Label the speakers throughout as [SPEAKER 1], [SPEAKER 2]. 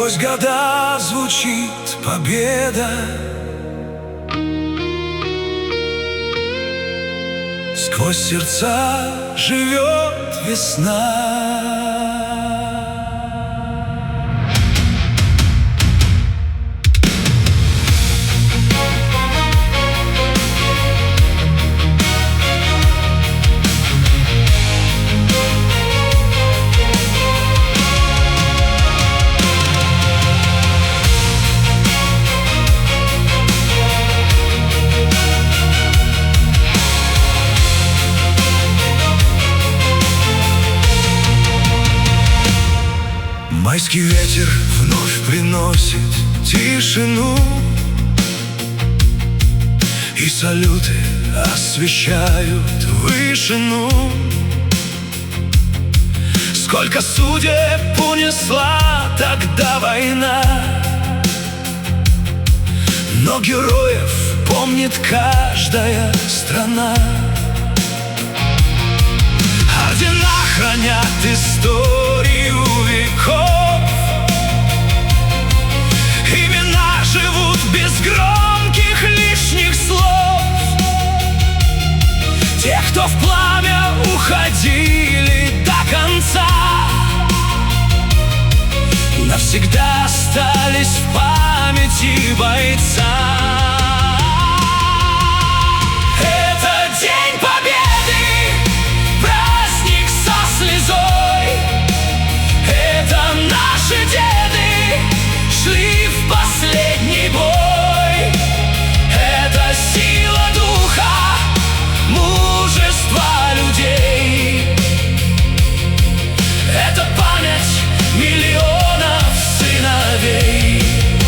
[SPEAKER 1] Сквозь года звучит победа, сквозь сердца живет весна. Майский ветер вновь приносит тишину, и салюты освещают вышину. Сколько судеб унесла тогда война, но героев помнит каждая страна. Ордена хранят историю веков, имена живут без громких лишних слов. Те, кто в пламя уходили до конца, навсегда остались в памяти бойца. Это день победы, праздник со слезой. Это наши деды шли в последний бой. Это сила духа, мужество людей. Это память миллионов сыновей.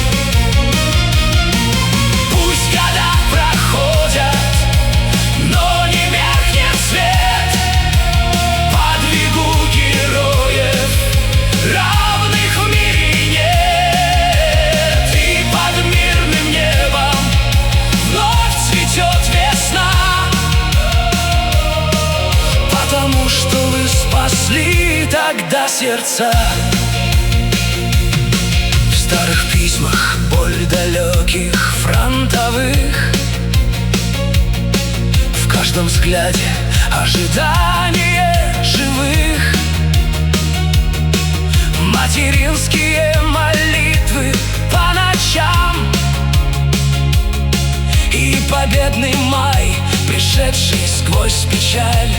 [SPEAKER 1] Пусть года проходят, но не меркнет свет подвигу героев, равных в мире нет. И под мирным небом вновь цветет весна, потому что вы спасли тогда сердца. В старых письмах боль далеких фронтовых, в каждом взгляде ожидание живых. Материнские молитвы по ночам и победный май, пришедший сквозь печаль.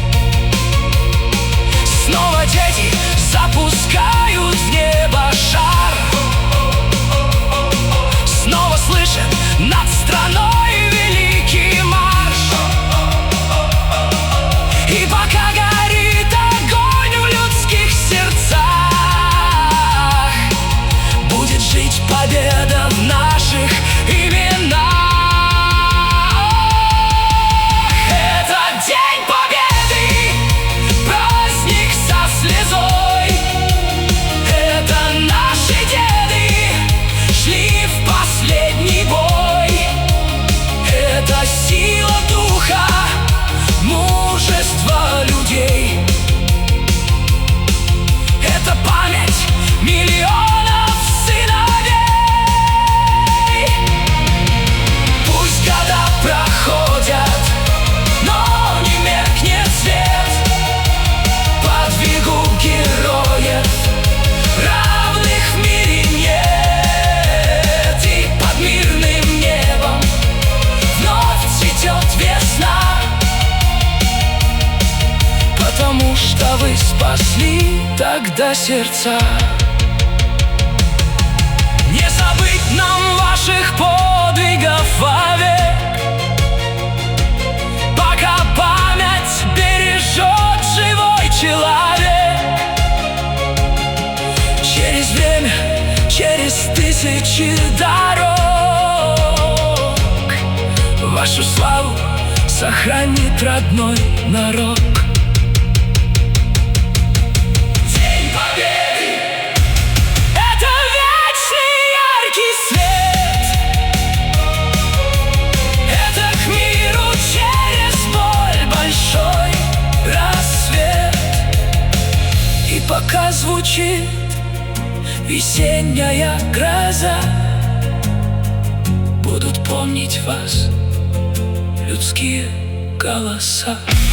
[SPEAKER 1] Снова дети запускают в небо шар, снова слышен над страной великий марш. И пока горит огонь в людских сердцах, будет жить победа в наших именах. Это день победы, праздник со слезой. Это наши деды шли в последний бой. Это сила духа, мужество людей. Это память миллионов сыновей. Пусть года проходят, но не меркнет свет подвигу героев, равных в мире нет. И под мирным небом вновь цветет весна, потому что вы спасли тогда сердца. Не забыть нам ваших подвигов вовек, пока память бережет живой человек. Через время, через тысячи дорог вашу славу сохранит родной народ. День победы — это вечный яркий свет. Это к миру через боль большой рассвет. И пока звучит весенняя гроза. Будут помнить вас людские голоса.